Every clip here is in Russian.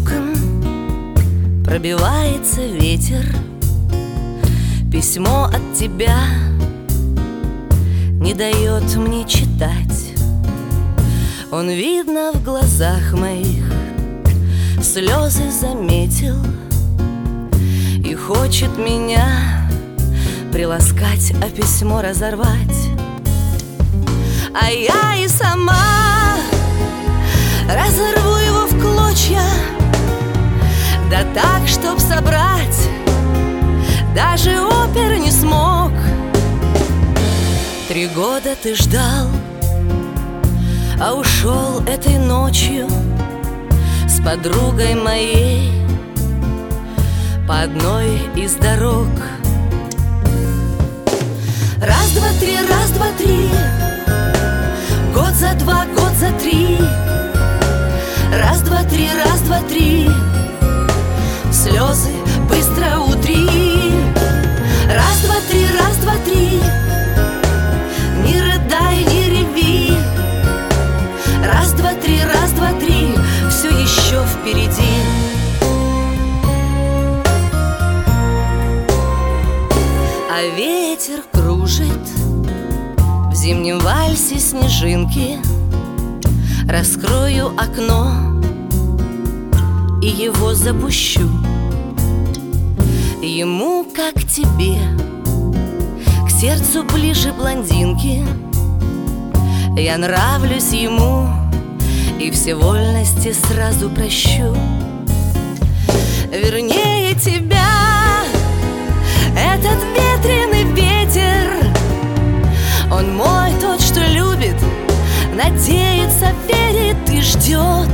окон пробивается ветер. Письмо от тебя не дает мне читать. Он, видно, в глазах моих слезы заметил и хочет меня приласкать, а письмо разорвать. А я и сама разорву его в клочья, да так, чтоб собрать даже опер не смог. 3 года ты ждал, а ушел этой ночью с подругой моей по одной из дорог. Раз, два, три, раз, два, три, год за 2, год за 3. Раз, два, три, раз, два, 3, слезы быстро утри. Раз, два, три, раз, два, 3, не рыдай, не реви. Раз, два, три, раз, два, 3, все еще впереди. А ветер кружит в зимнем вальсе снежинки. Раскрою окно и его запущу. Ему, как тебе, к сердцу ближе блондинки. Я нравлюсь ему и все вольности сразу прощу. Вернее тебя, этот ветреный ветер. Он мой, тот, что любит, надеется, верит и ждет.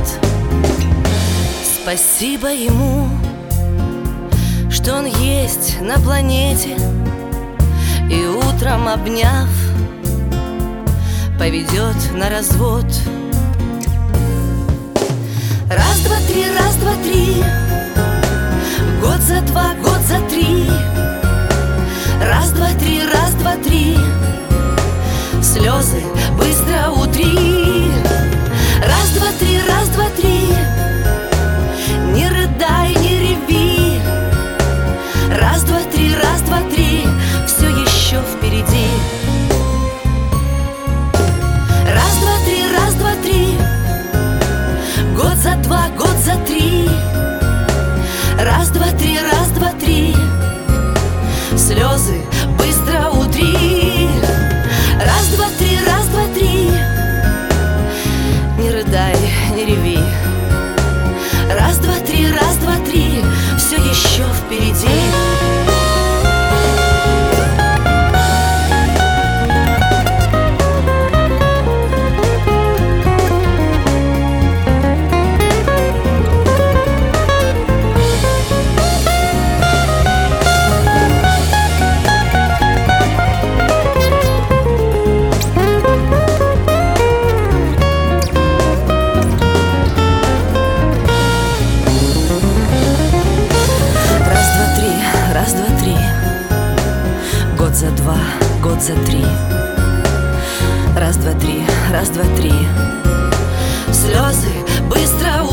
Спасибо ему, что он есть на планете, и утром, обняв, поведет на развод. Раз, два, три, раз, два, 3, год за 2, год за 3. Раз, два, три, раз, два, 3, слезы быстро утри. Раз, два, три, раз, два, 3, не рыдай, не реви. Раз, два, три, раз, два, 3, все еще впереди. Раз, два, три, раз, два, 3, год за 2, год за 3. Раз, два, три, раз, два, 3, слезы быстро утри. Раз, два, три, раз, два, 3, не рыдай, не реви. Раз, два, три, раз, два, 3, все еще впереди. За 2, год за 3. Раз, два, три, раз, два, 3, слезы быстро